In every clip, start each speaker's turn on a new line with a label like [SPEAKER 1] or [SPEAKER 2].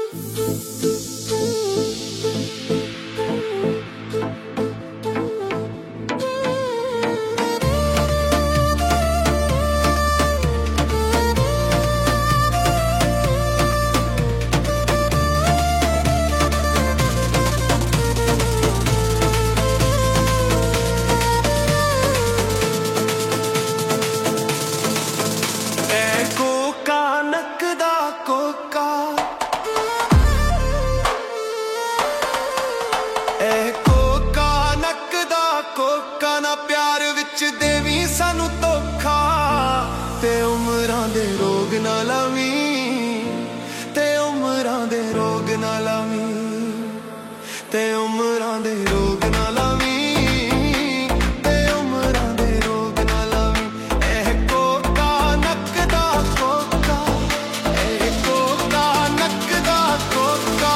[SPEAKER 1] Coca ना प्यार विच देवी सानू धोखा ते उमरां दे रोग ना लावी ते उमरां दे रोग ना लावी ते उमरां दे रोग ना लावी ते उमरां दे रोग ना लावी ए कोका नक दा कोका ए कोका नक दा कोका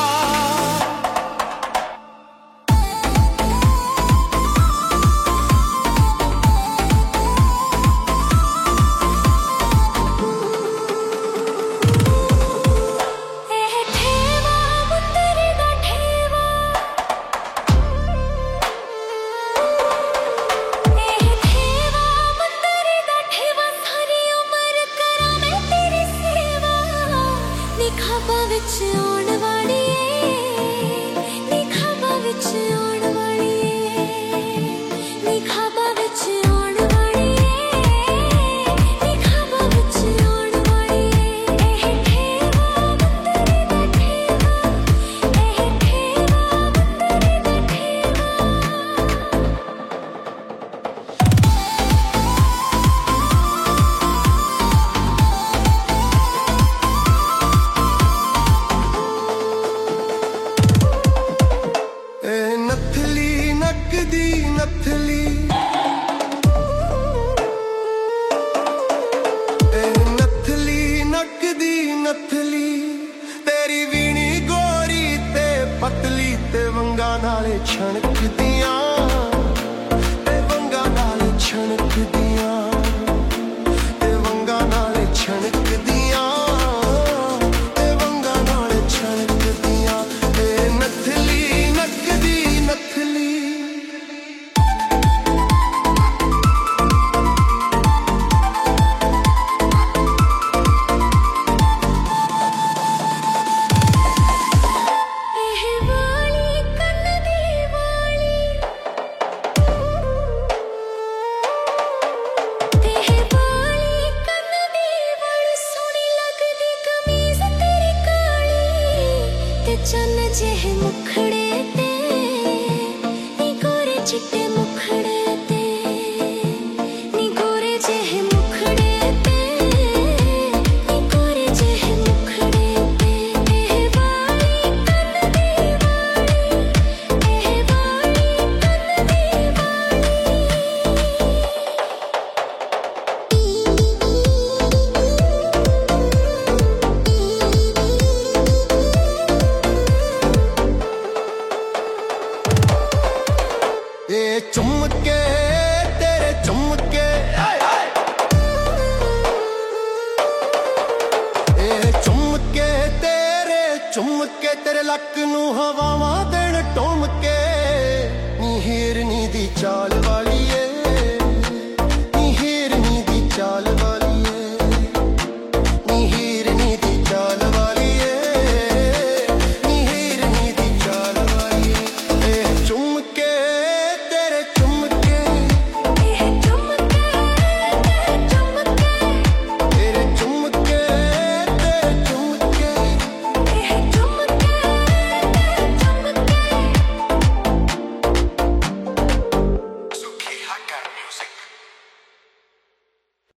[SPEAKER 1] तेरी वीणी गोरी ते पतली ते वंगा नाले छणकदियां ते वंगा नाले छणकदियां ते वंगा नाले छणकदियां ते वंगा नाले छणकदियां ए नथली नकदी नथली
[SPEAKER 2] चन जेह मुखड़े ते नी गोरे चिट्टे मुखड़े ते नी गोरे जेह मुखड़े ते नी गोरे जेह मुखड़े ते एह वाली कन दी वाली एह वाली कन दी
[SPEAKER 1] चुमके तेरे चुमके चुमके तेरे लक नू हवावां देण टुमके नी हिरनी दी चाल वाली